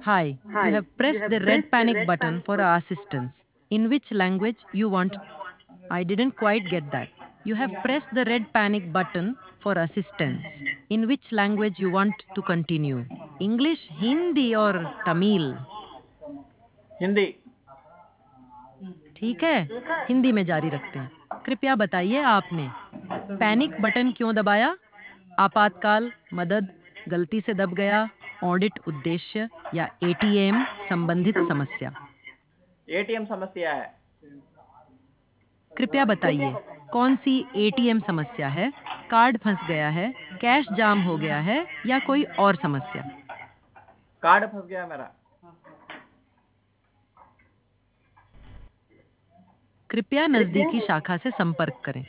Hi, you have pressed the red panic button for assistance. In which language you want? I didn't quite get that. You have pressed the red panic button for assistance. In which language you want to continue? English, Hindi or Tamil? Hindi. ठीक है, हिंदी में जारी रखते हैं। कृपया बताइए आपने panic button क्यों दबाया? आपातकाल, मदद, गलती से दब गया, ऑडिट उद्देश्य या एटीएम संबंधित समस्या। एटीएम समस्या है। कृपया बताइए कौन सी एटीएम समस्या है? कार्ड फंस गया है, कैश जाम हो गया है या कोई और समस्या? कार्ड फंस गया मेरा। कृपया नजदीकी शाखा से संपर्क करें।